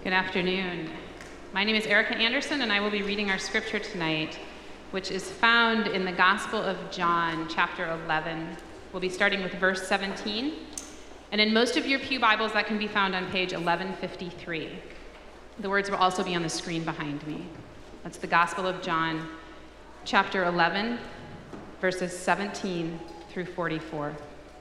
Good afternoon. My name is Erica Anderson, and I will be reading our scripture tonight, which is found in the Gospel of John, chapter 11. We'll be starting with verse 17. And in most of your pew Bibles, that can be found on page 1153. The words will also be on the screen behind me. That's the Gospel of John, chapter 11, verses 17 through 44.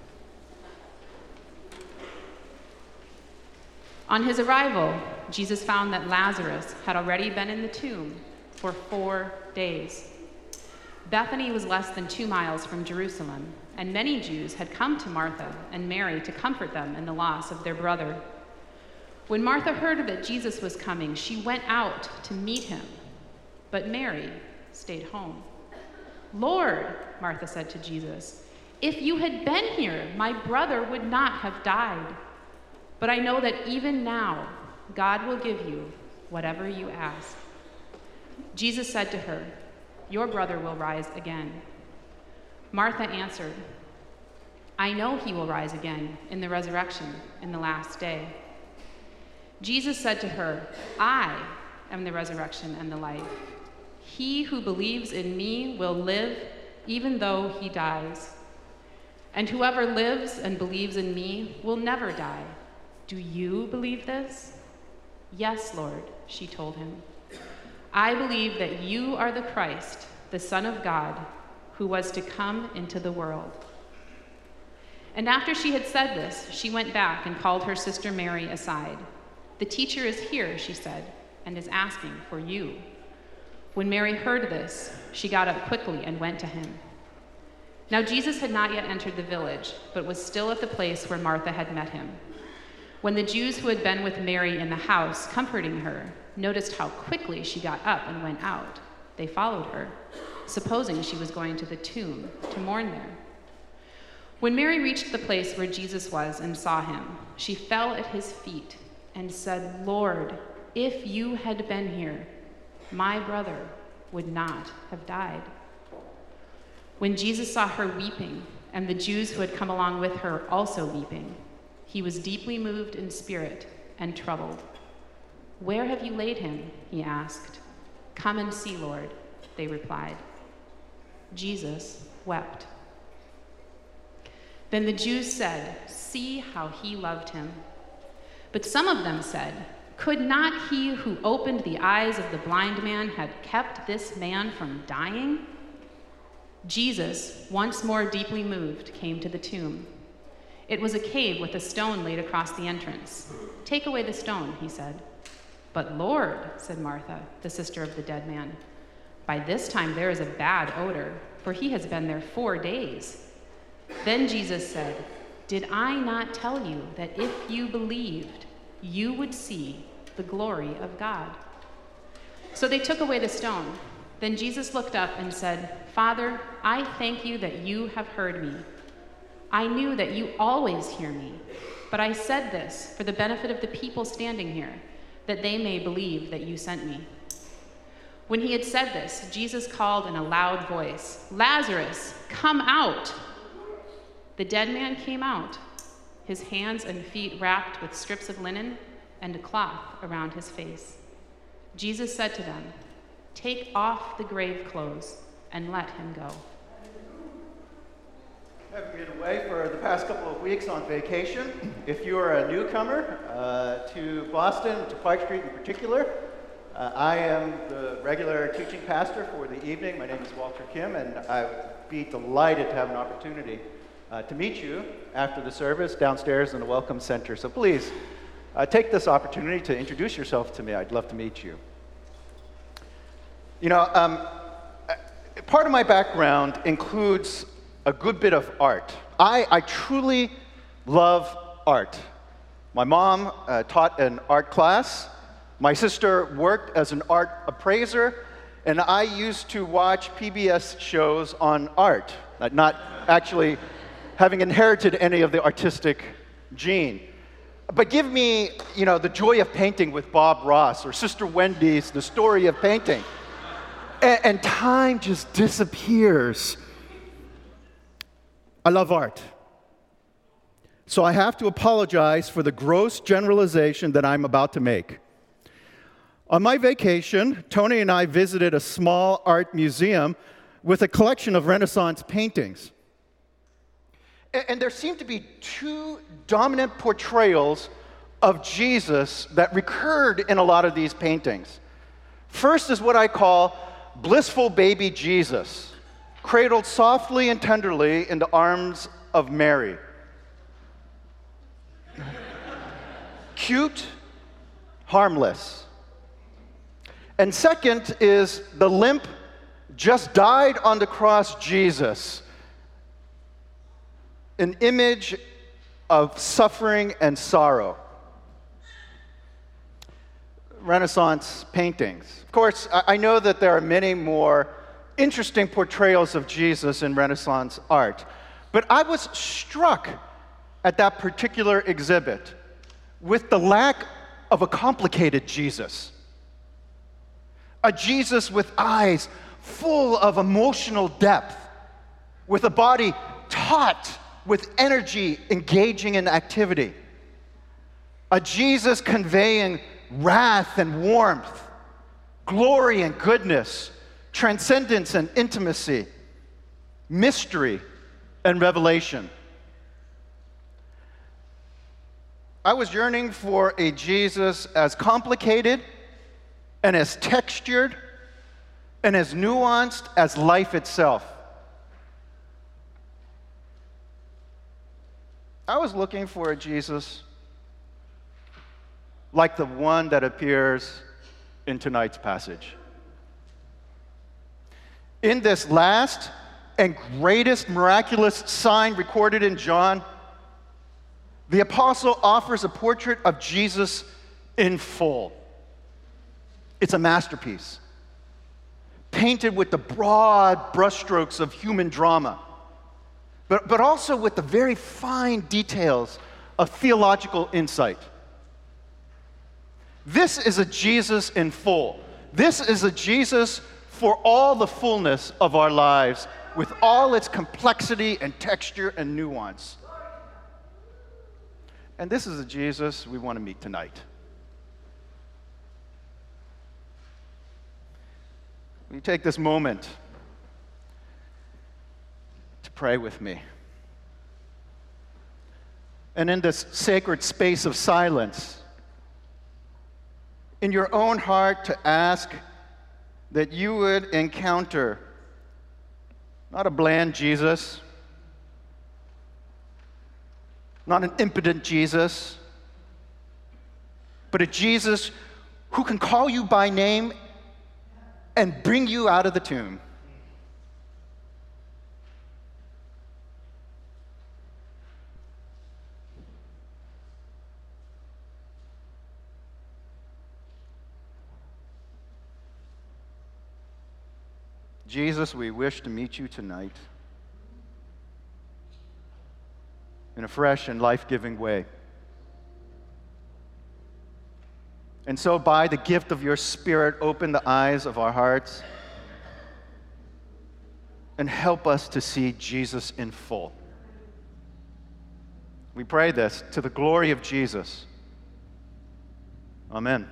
On his arrival, Jesus found that Lazarus had already been in the tomb for 4 days. Bethany was less than 2 miles from Jerusalem, and many Jews had come to Martha and Mary to comfort them in the loss of their brother. When Martha heard that Jesus was coming, she went out to meet him, but Mary stayed home. "Lord," Martha said to Jesus, "if you had been here, my brother would not have died. But I know that even now, God will give you whatever you ask." Jesus said to her, "Your brother will rise again." Martha answered, "I know he will rise again in the resurrection in the last day." Jesus said to her, "I am the resurrection and the life. He who believes in me will live even though he dies. And whoever lives and believes in me will never die. Do you believe this?" "Yes, Lord," she told him. "I believe that you are the Christ, the Son of God, who was to come into the world." And after she had said this, she went back and called her sister Mary aside. "The teacher is here," she said, "and is asking for you." When Mary heard this, she got up quickly and went to him. Now Jesus had not yet entered the village, but was still at the place where Martha had met him. When the Jews who had been with Mary in the house, comforting her, noticed how quickly she got up and went out, they followed her, supposing she was going to the tomb to mourn there. When Mary reached the place where Jesus was and saw him, she fell at his feet and said, "Lord, if you had been here, my brother would not have died." When Jesus saw her weeping, and the Jews who had come along with her also weeping, he was deeply moved in spirit and troubled. "Where have you laid him?" he asked. "Come and see, Lord," they replied. Jesus wept. Then the Jews said, "See how he loved him." But some of them said, "Could not he who opened the eyes of the blind man have kept this man from dying?" Jesus, once more deeply moved, came to the tomb. It was a cave with a stone laid across the entrance. "Take away the stone," he said. "But Lord," said Martha, the sister of the dead man, "by this time there is a bad odor, for he has been there 4 days." Then Jesus said, "Did I not tell you that if you believed, you would see the glory of God?" So they took away the stone. Then Jesus looked up and said, "Father, I thank you that you have heard me. I knew that you always hear me, but I said this for the benefit of the people standing here, that they may believe that you sent me." When he had said this, Jesus called in a loud voice, "Lazarus, come out!" The dead man came out, his hands and feet wrapped with strips of linen and a cloth around his face. Jesus said to them, "Take off the grave clothes and let him go." I've been away for the past couple of weeks on vacation. If you are a newcomer to Boston, to Park Street in particular, I am the regular teaching pastor for the evening. My name is Walter Kim, and I'd be delighted to have an opportunity to meet you after the service downstairs in the Welcome Center. So please take this opportunity to introduce yourself to me. I'd love to meet you. You know, part of my background includes a good bit of art. I truly love art. My mom taught an art class. My sister worked as an art appraiser, and I used to watch PBS shows on art, not actually having inherited any of the artistic gene. But give me, the joy of painting with Bob Ross or Sister Wendy's The Story of Painting, and time just disappears. I love art. So I have to apologize for the gross generalization that I'm about to make. On my vacation, Tony and I visited a small art museum with a collection of Renaissance paintings. And there seemed to be two dominant portrayals of Jesus that recurred in a lot of these paintings. First is what I call blissful baby Jesus, cradled softly and tenderly in the arms of Mary. Cute, harmless. And second is the limp, just died on the cross Jesus, an image of suffering and sorrow. Renaissance paintings. Of course, I know that there are many more interesting portrayals of Jesus in Renaissance art, but I was struck at that particular exhibit with the lack of a complicated Jesus. A Jesus with eyes full of emotional depth, with a body taut with energy engaging in activity. A Jesus conveying wrath and warmth, glory and goodness, transcendence and intimacy, mystery and revelation. I was yearning for a Jesus as complicated and as textured and as nuanced as life itself. I was looking for a Jesus like the one that appears in tonight's passage. In this last and greatest miraculous sign recorded in John, the apostle offers a portrait of Jesus in full. It's a masterpiece, painted with the broad brushstrokes of human drama, but also with the very fine details of theological insight. This is a Jesus in full. This is a Jesus for all the fullness of our lives, with all its complexity and texture and nuance. And this is a Jesus we want to meet tonight. Will you take this moment to pray with me? And in this sacred space of silence, in your own heart to ask that you would encounter not a bland Jesus, not an impotent Jesus, but a Jesus who can call you by name and bring you out of the tomb. Jesus, we wish to meet you tonight in a fresh and life-giving way. And so, by the gift of your Spirit, open the eyes of our hearts and help us to see Jesus in full. We pray this to the glory of Jesus. Amen.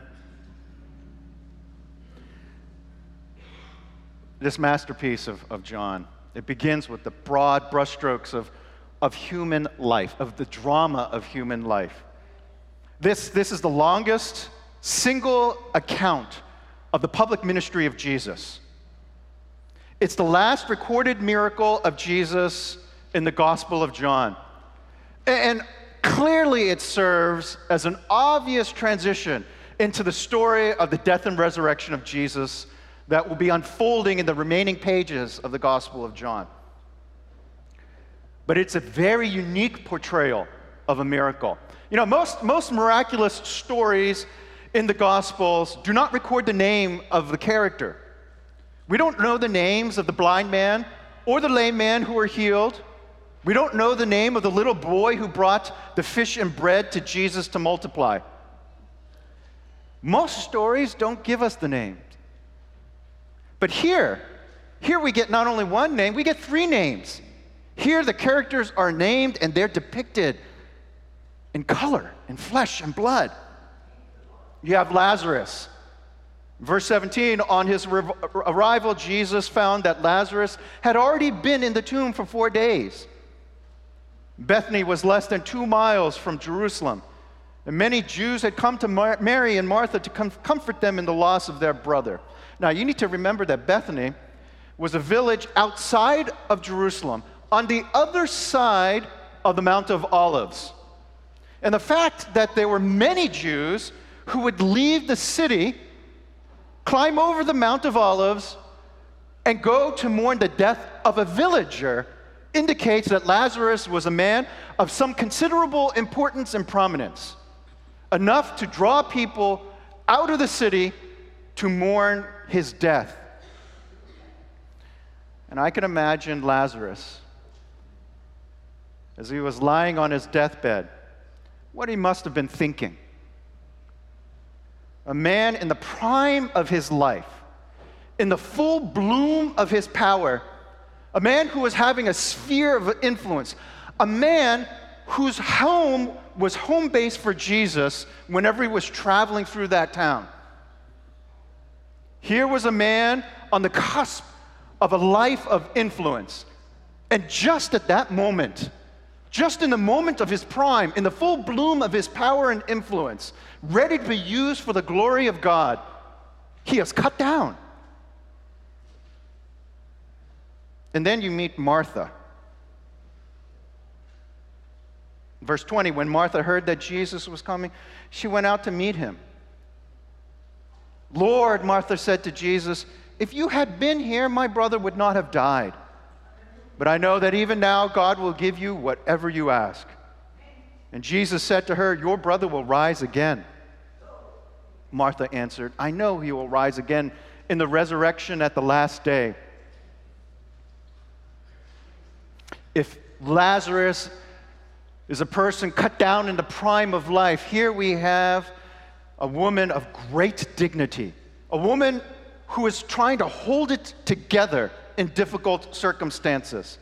This masterpiece of John, it begins with the broad brushstrokes of human life, of the drama of human life. This is the longest single account of the public ministry of Jesus. It's the last recorded miracle of Jesus in the Gospel of John. And clearly it serves as an obvious transition into the story of the death and resurrection of Jesus that will be unfolding in the remaining pages of the Gospel of John. But it's a very unique portrayal of a miracle. You know, most miraculous stories in the Gospels do not record the name of the character. We don't know the names of the blind man or the lame man who were healed. We don't know the name of the little boy who brought the fish and bread to Jesus to multiply. Most stories don't give us the names. But here we get not only one name, we get three names. Here the characters are named and they're depicted in color, in flesh and blood. You have Lazarus, Verse 17, on his arrival, Jesus found that Lazarus had already been in the tomb for 4 days. Bethany was less than 2 miles from Jerusalem, and many Jews had come to Mary and Martha to comfort them in the loss of their brother. Now, you need to remember that Bethany was a village outside of Jerusalem, on the other side of the Mount of Olives. And the fact that there were many Jews who would leave the city, climb over the Mount of Olives, and go to mourn the death of a villager indicates that Lazarus was a man of some considerable importance and prominence, enough to draw people out of the city to mourn his death. And I can imagine Lazarus, as he was lying on his deathbed, what he must have been thinking. A man in the prime of his life, in the full bloom of his power, a man who was having a sphere of influence, a man whose home was home base for Jesus whenever he was traveling through that town. Here was a man on the cusp of a life of influence. And just at that moment, just in the moment of his prime, in the full bloom of his power and influence, ready to be used for the glory of God, he is cut down. And then you meet Martha. Verse 20, when Martha heard that Jesus was coming, she went out to meet him. Lord, Martha said to Jesus, if you had been here, my brother would not have died. But I know that even now God will give you whatever you ask. And Jesus said to her, your brother will rise again. Martha answered, I know he will rise again in the resurrection at the last day. If Lazarus is a person cut down in the prime of life, here we have a woman of great dignity, a woman who is trying to hold it together in difficult circumstances.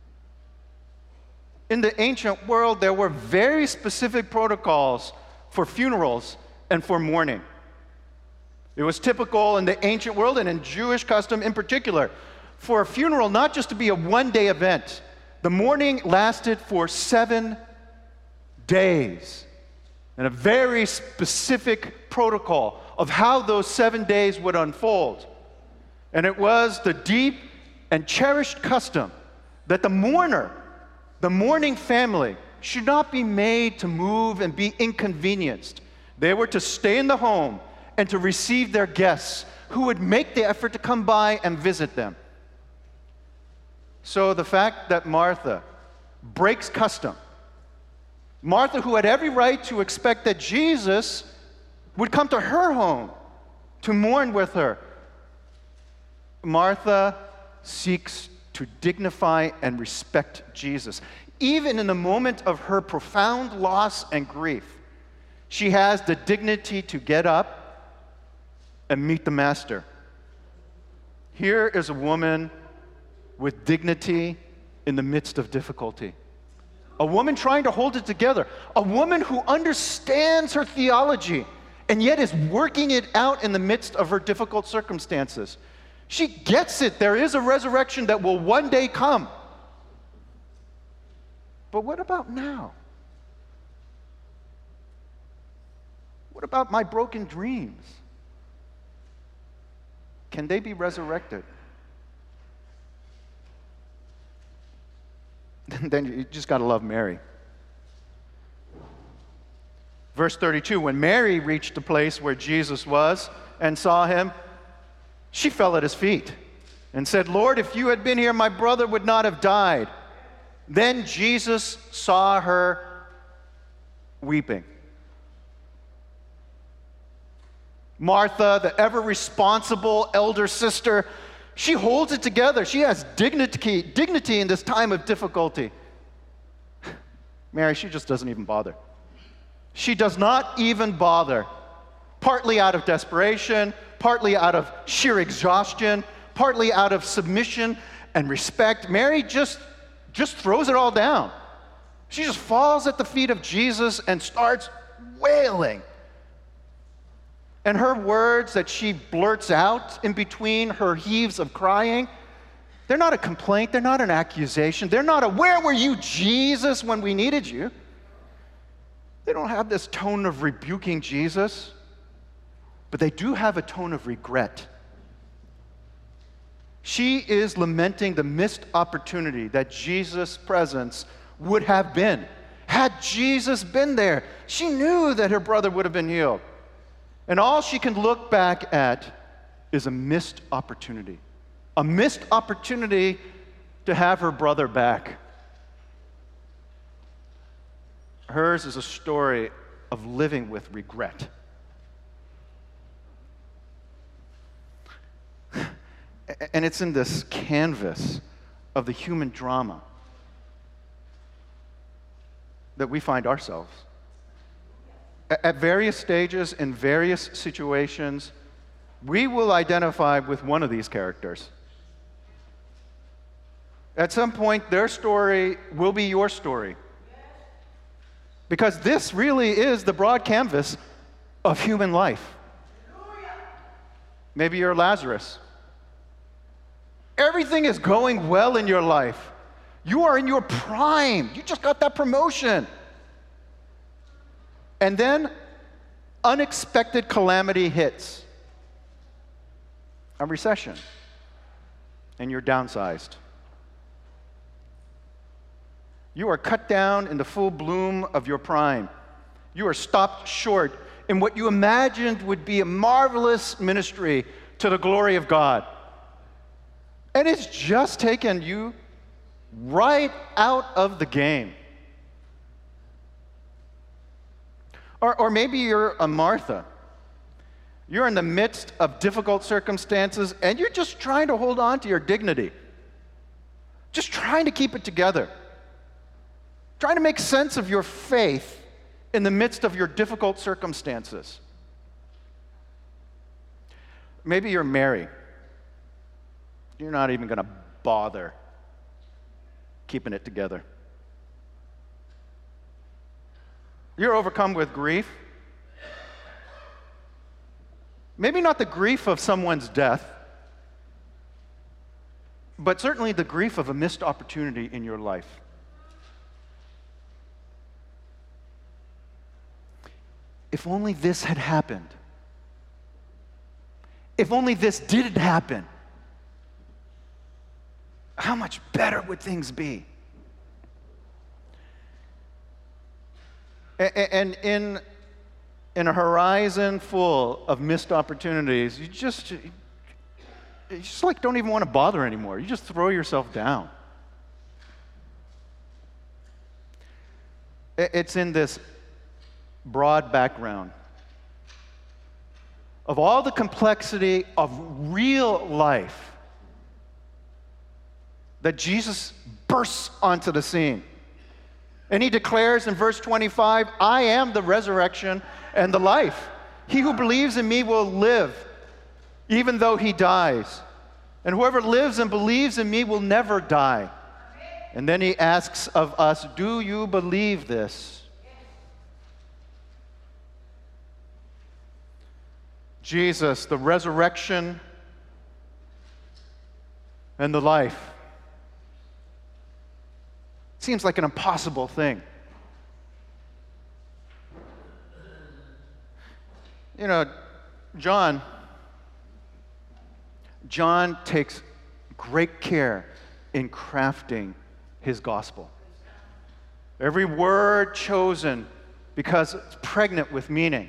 In the ancient world, there were very specific protocols for funerals and for mourning. It was typical in the ancient world and in Jewish custom in particular for a funeral not just to be a one-day event. The mourning lasted for 7 days, and a very specific protocol of how those 7 days would unfold. And it was the deep and cherished custom that the mourner, the mourning family, should not be made to move and be inconvenienced. They were to stay in the home and to receive their guests who would make the effort to come by and visit them. So the fact that Martha breaks custom, Martha, who had every right to expect that Jesus would come to her home to mourn with her, Martha seeks to dignify and respect Jesus. Even in the moment of her profound loss and grief, she has the dignity to get up and meet the Master. Here is a woman with dignity in the midst of difficulty. A woman trying to hold it together. A woman who understands her theology and yet is working it out in the midst of her difficult circumstances. She gets it. There is a resurrection that will one day come. But what about now? What about my broken dreams? Can they be resurrected? Then you just got to love Mary. Verse 32, when Mary reached the place where Jesus was and saw him, she fell at his feet and said, Lord, if you had been here, my brother would not have died. Then Jesus saw her weeping. Martha, the ever-responsible elder sister, she holds it together. She has dignity in this time of difficulty. Mary, she just doesn't even bother. She does not even bother. Partly out of desperation, partly out of sheer exhaustion, partly out of submission and respect. Mary just throws it all down. She just falls at the feet of Jesus and starts wailing. And her words that she blurts out in between her heaves of crying, they're not a complaint, they're not an accusation, they're not a, "Where were you, Jesus, when we needed you?" They don't have this tone of rebuking Jesus, but they do have a tone of regret. She is lamenting the missed opportunity that Jesus' presence would have been. Had Jesus been there, she knew that her brother would have been healed. And all she can look back at is a missed opportunity. A missed opportunity to have her brother back. Hers is a story of living with regret. And it's in this canvas of the human drama that we find ourselves. At various stages, in various situations, we will identify with one of these characters. At some point, their story will be your story. Because this really is the broad canvas of human life. Maybe you're Lazarus. Everything is going well in your life. You are in your prime. You just got that promotion. And then unexpected calamity hits. A recession. And you're downsized. You are cut down in the full bloom of your prime. You are stopped short in what you imagined would be a marvelous ministry to the glory of God. And it's just taken you right out of the game. Or maybe you're a Martha. You're in the midst of difficult circumstances, and you're just trying to hold on to your dignity. Just trying to keep it together. Trying to make sense of your faith in the midst of your difficult circumstances. Maybe you're Mary. You're not even going to bother keeping it together. You're overcome with grief. Maybe not the grief of someone's death, but certainly the grief of a missed opportunity in your life. If only this had happened. If only this didn't happen. How much better would things be? And in a horizon full of missed opportunities, you just like don't even want to bother anymore. You just throw yourself down. It's in this broad background of all the complexity of real life that Jesus bursts onto the scene. And he declares in verse 25, "I am the resurrection and the life. He who believes in me will live, even though he dies. And whoever lives and believes in me will never die." And then he asks of us, do you believe this? Jesus, the resurrection and the life. Seems like an impossible thing. You know, John takes great care in crafting his gospel. Every word chosen because it's pregnant with meaning.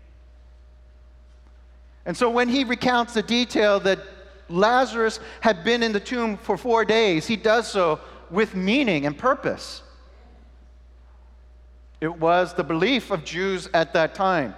And so when he recounts the detail that Lazarus had been in the tomb for 4 days, he does so with meaning and purpose. It was the belief of Jews at that time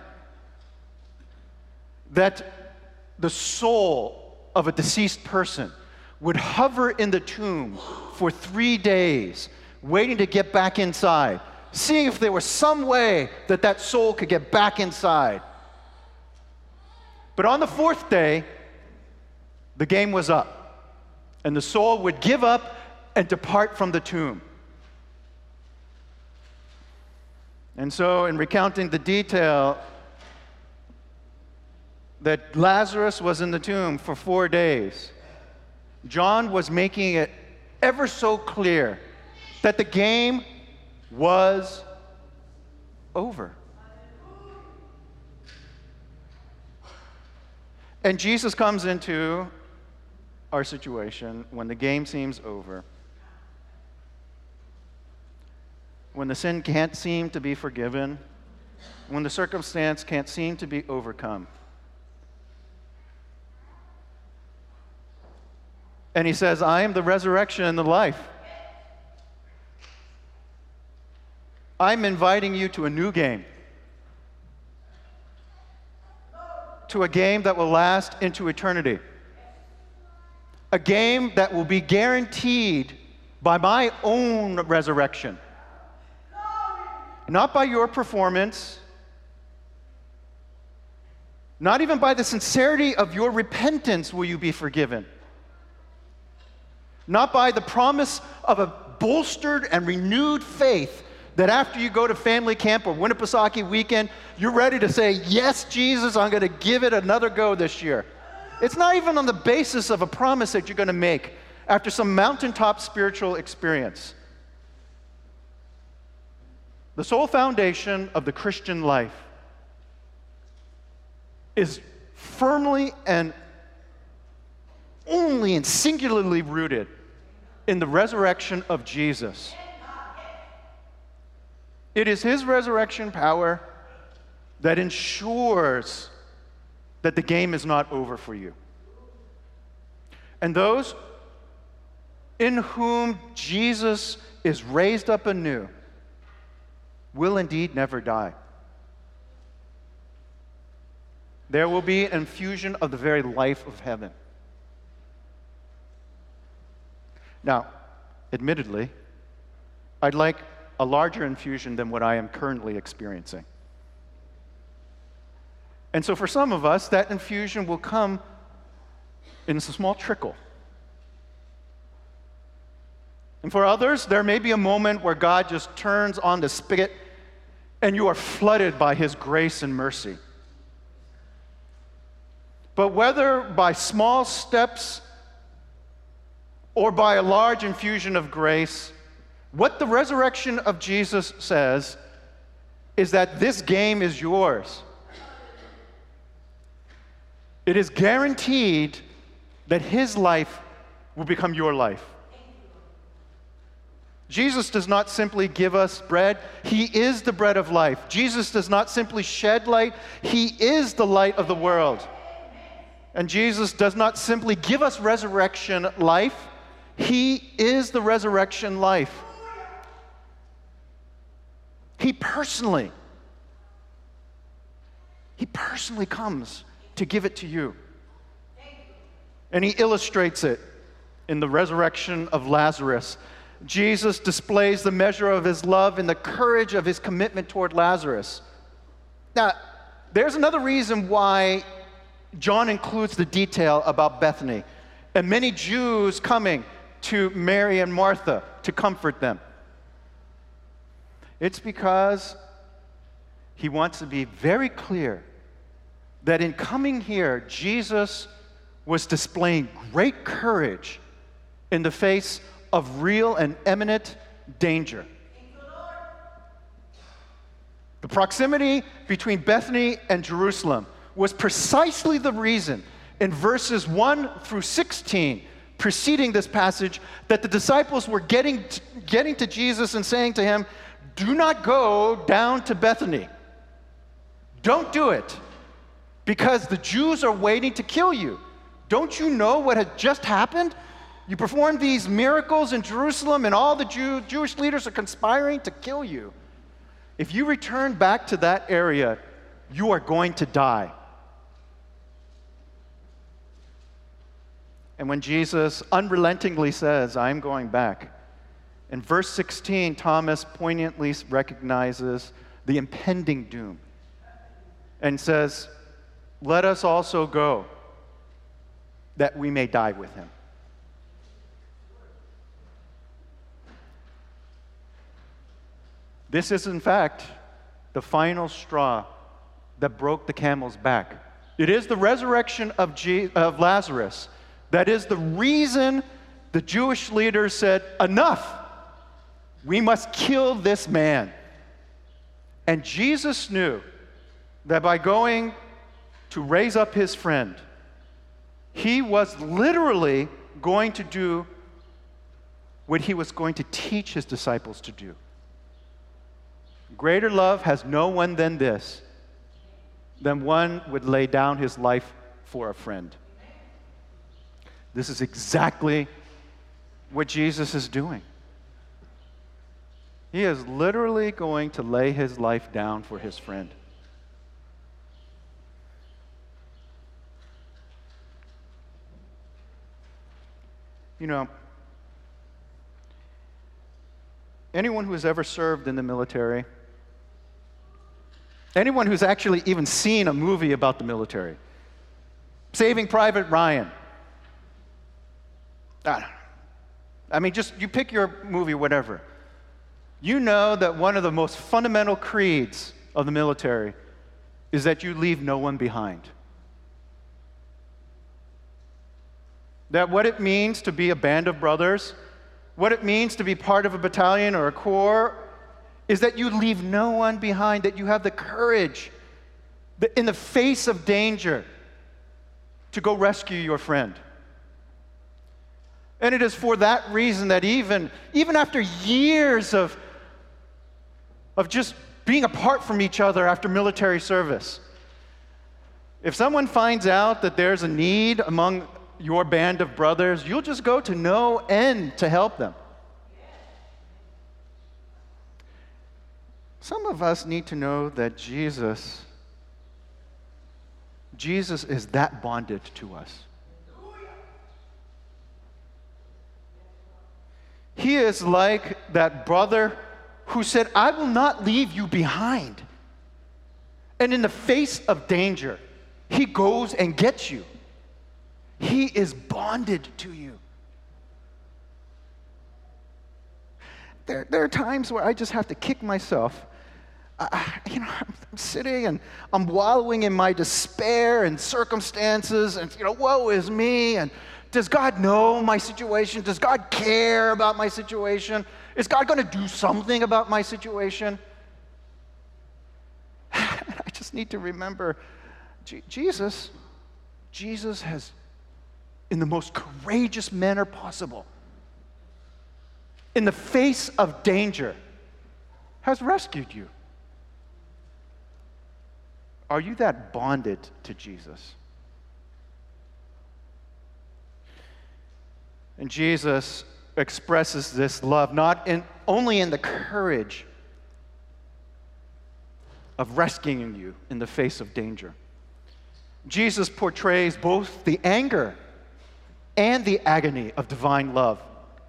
that the soul of a deceased person would hover in the tomb for 3 days, waiting to get back inside, seeing if there was some way that that soul could get back inside. But on the 4th day, the game was up, and the soul would give up and depart from the tomb. And so, in recounting the detail, that Lazarus was in the tomb for 4 days, John was making it ever so clear that the game was over. And Jesus comes into our situation when the game seems over, when the sin can't seem to be forgiven, when the circumstance can't seem to be overcome. And he says, I am the resurrection and the life. I'm inviting you to a new game. To a game that will last into eternity. A game that will be guaranteed by my own resurrection. Not by your performance, not even by the sincerity of your repentance will you be forgiven. Not by the promise of a bolstered and renewed faith that after you go to family camp or Winnipesaukee weekend, you're ready to say, yes, Jesus, I'm going to give it another go this year. It's not even on the basis of a promise that you're going to make after some mountaintop spiritual experience. The sole foundation of the Christian life is firmly and only and singularly rooted in the resurrection of Jesus. It is his resurrection power that ensures that the game is not over for you. And those in whom Jesus is raised up anew will indeed never die. There will be an infusion of the very life of heaven. Now, admittedly, I'd like a larger infusion than what I am currently experiencing. And so for some of us, that infusion will come in a small trickle. And for others, there may be a moment where God just turns on the spigot and you are flooded by his grace and mercy. But whether by small steps or by a large infusion of grace, what the resurrection of Jesus says is that this game is yours. It is guaranteed that his life will become your life. Jesus does not simply give us bread, he is the bread of life. Jesus does not simply shed light, he is the light of the world. And Jesus does not simply give us resurrection life, he is the resurrection life. He personally comes to give it to you. And he illustrates it in the resurrection of Lazarus. Jesus displays the measure of his love and the courage of his commitment toward Lazarus. Now, there's another reason why John includes the detail about Bethany and many Jews coming to Mary and Martha to comfort them. It's because he wants to be very clear that in coming here, Jesus was displaying great courage in the face of real and imminent danger. The proximity between Bethany and Jerusalem was precisely the reason in verses 1 through 16 preceding this passage that the disciples were getting to Jesus and saying to him, do not go down to Bethany. Don't do it, because the Jews are waiting to kill you. Don't you know what had just happened? You performed these miracles in Jerusalem, and all the Jewish leaders are conspiring to kill you. If you return back to that area, you are going to die. And when Jesus unrelentingly says, I'm going back, in verse 16, Thomas poignantly recognizes the impending doom and says, let us also go, that we may die with him. This is, in fact, the final straw that broke the camel's back It is the resurrection of Lazarus that is the reason the Jewish leaders said, enough, we must kill this man. And Jesus knew that by going to raise up his friend, he was literally going to do what he was going to teach his disciples to do. Greater love has no one than this, than one would lay down his life for a friend. This is exactly what Jesus is doing. He is literally going to lay his life down for his friend. You know, anyone who has ever served in the military, anyone who's actually even seen a movie about the military, Saving Private Ryan, I mean, just you pick your movie, whatever. You know that one of the most fundamental creeds of the military is that you leave no one behind. That what it means to be a band of brothers, what it means to be part of a battalion or a corps, is that you leave no one behind, that you have the courage, in the face of danger, to go rescue your friend. And it is for that reason that even after years of just being apart from each other after military service, if someone finds out that there's a need among your band of brothers, you'll just go to no end to help them. Some of us need to know that Jesus is that bonded to us. He is like that brother who said, I will not leave you behind. And in the face of danger, he goes and gets you. He is bonded to you. There are times where I just have to kick myself. I'm sitting and I'm wallowing in my despair and circumstances, and woe is me. And does God know my situation? Does God care about my situation? Is God going to do something about my situation? I just need to remember, Jesus has, in the most courageous manner possible, in the face of danger, has rescued you. Are you that bonded to Jesus? And Jesus expresses this love not only in the courage of rescuing you in the face of danger. Jesus portrays both the anger and the agony of divine love.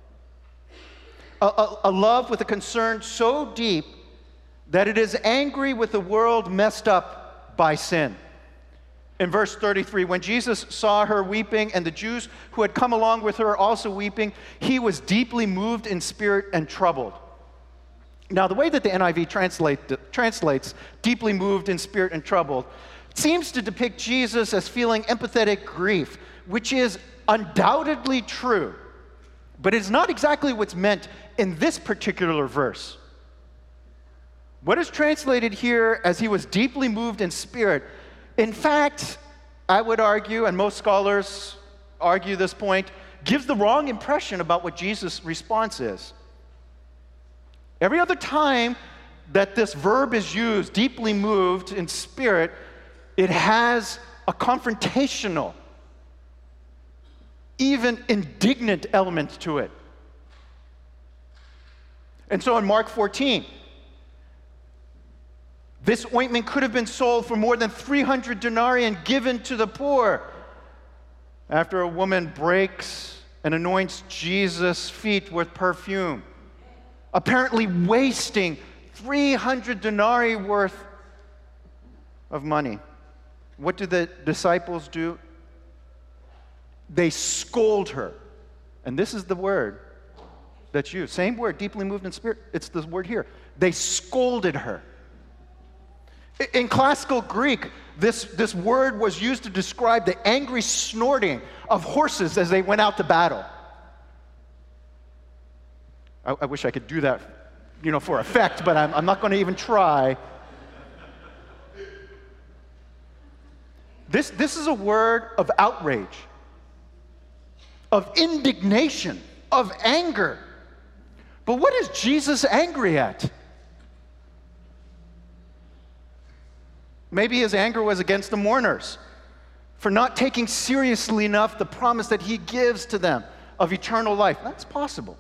A love with a concern so deep that it is angry with the world messed up by sin. In verse 33, when Jesus saw her weeping and the Jews who had come along with her also weeping, he was deeply moved in spirit and troubled. Now, the way that the NIV translates deeply moved in spirit and troubled seems to depict Jesus as feeling empathetic grief, which is undoubtedly true, but it's not exactly what's meant in this particular verse. What is translated here as he was deeply moved in spirit, in fact, I would argue, and most scholars argue this point, gives the wrong impression about what Jesus' response is. Every other time that this verb is used, deeply moved in spirit, it has a confrontational, even indignant element to it. And so in Mark 14, this ointment could have been sold for more than 300 denarii and given to the poor. After a woman breaks and anoints Jesus' feet with perfume, apparently wasting 300 denarii worth of money. What do the disciples do? They scold her. And this is the word that's used. Same word, deeply moved in spirit. It's the word here. They scolded her. In classical Greek, this word was used to describe the angry snorting of horses as they went out to battle. I wish I could do that, for effect, but I'm not going to even try. This is a word of outrage, of indignation, of anger. But what is Jesus angry at? Maybe his anger was against the mourners for not taking seriously enough the promise that he gives to them of eternal life. That's possible.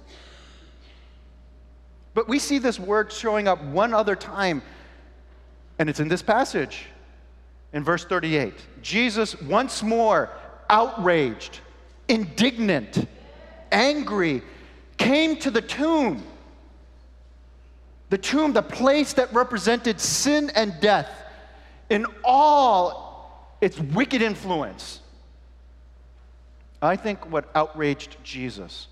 But we see this word showing up one other time, and it's in this passage, in verse 38. Jesus, once more outraged, indignant, angry, came to the tomb. The tomb, the place that represented sin and death in all its wicked influence. I think what outraged Jesus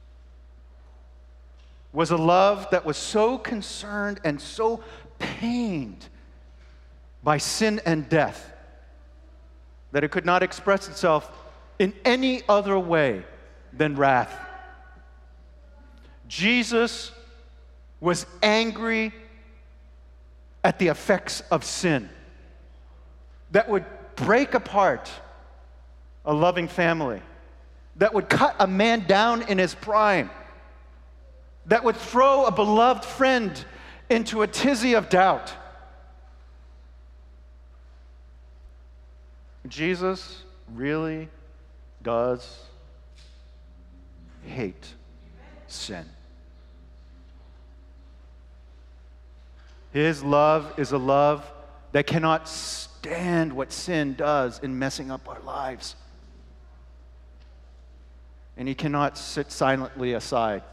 was a love that was so concerned and so pained by sin and death that it could not express itself in any other way than wrath. Jesus was angry at the effects of sin that would break apart a loving family, that would cut a man down in his prime, that would throw a beloved friend into a tizzy of doubt. Jesus really does hate sin. His love is a love that cannot stand what sin does in messing up our lives. And he cannot sit silently aside.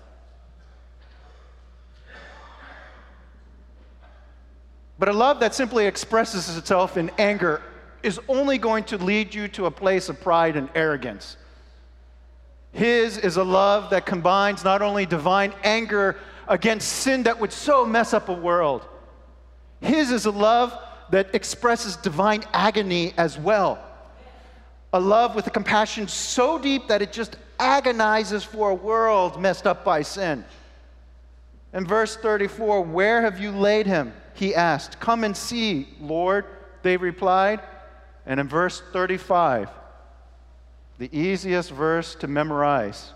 But a love that simply expresses itself in anger is only going to lead you to a place of pride and arrogance. His is a love that combines not only divine anger against sin that would so mess up a world. His is a love that expresses divine agony as well. A love with a compassion so deep that it just agonizes for a world messed up by sin. In verse 34, "Where have you laid him?" he asked. "Come and see, Lord," they replied. And in verse 35, the easiest verse to memorize,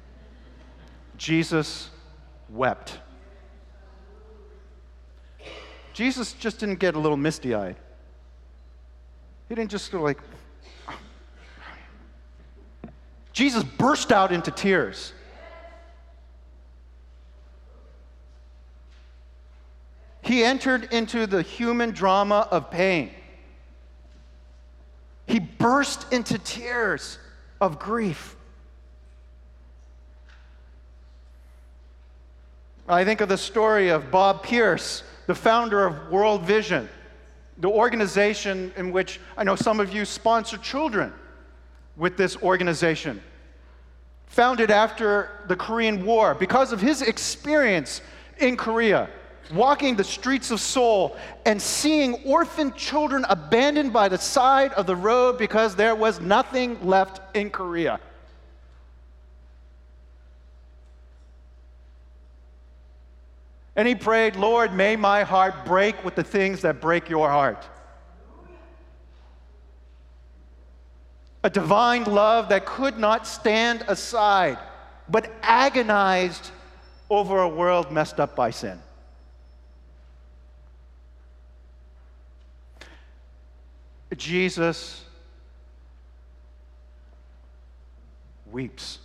Jesus wept. Jesus just didn't get a little misty-eyed. He didn't just go like... Jesus burst out into tears. He entered into the human drama of pain. He burst into tears of grief. I think of the story of Bob Pierce, the founder of World Vision, the organization in which I know some of you sponsor children with this organization. Founded after the Korean War because of his experience in Korea, walking the streets of Seoul and seeing orphan children abandoned by the side of the road because there was nothing left in Korea. And he prayed, "Lord, may my heart break with the things that break your heart." A divine love that could not stand aside, but agonized over a world messed up by sin. Jesus weeps.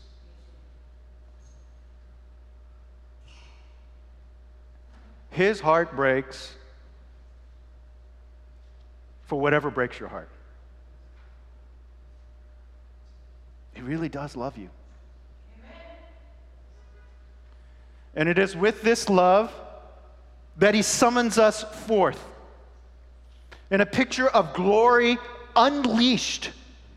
His heart breaks for whatever breaks your heart. He really does love you. Amen. And it is with this love that he summons us forth in a picture of glory unleashed.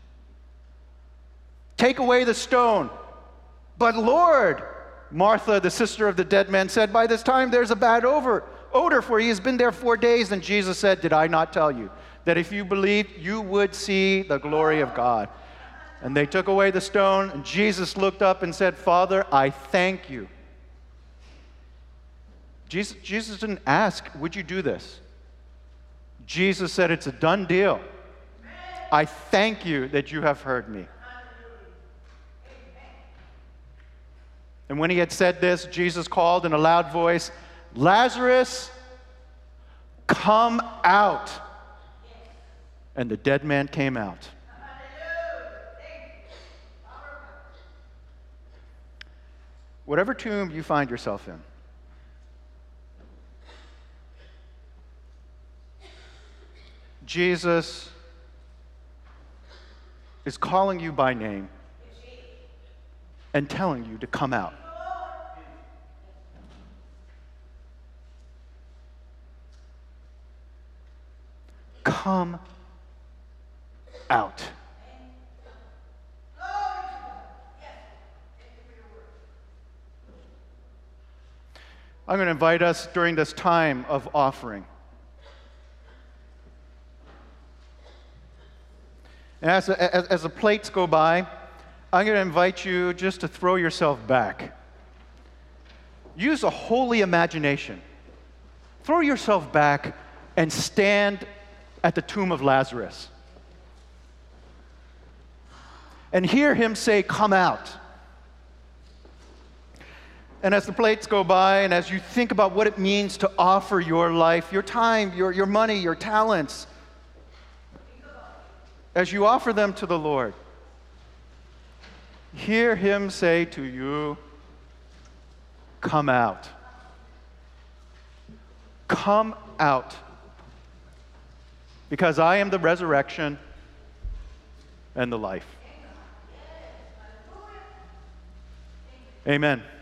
Take away the stone. But Lord, Martha, the sister of the dead man, said, "By this time there's a bad odor odor, for he has been there 4 days. And Jesus said, did I not tell you that if you believed, you would see the glory of God? And they took away the stone, and Jesus looked up and said, Father, I thank you. Jesus didn't ask, would you do this? Jesus said, it's a done deal. I thank you that you have heard me. And when he had said this, Jesus called in a loud voice, Lazarus, come out. And the dead man came out. Whatever tomb you find yourself in, Jesus is calling you by name and telling you to come out. Come out. I'm going to invite us during this time of offering. And as the plates go by, I'm going to invite you just to throw yourself back. Use a holy imagination. Throw yourself back and stand at the tomb of Lazarus. And hear him say, come out. And as the plates go by, and as you think about what it means to offer your life, your time, your money, your talents, as you offer them to the Lord, hear him say to you, come out. Come out. Because I am the resurrection and the life. Amen.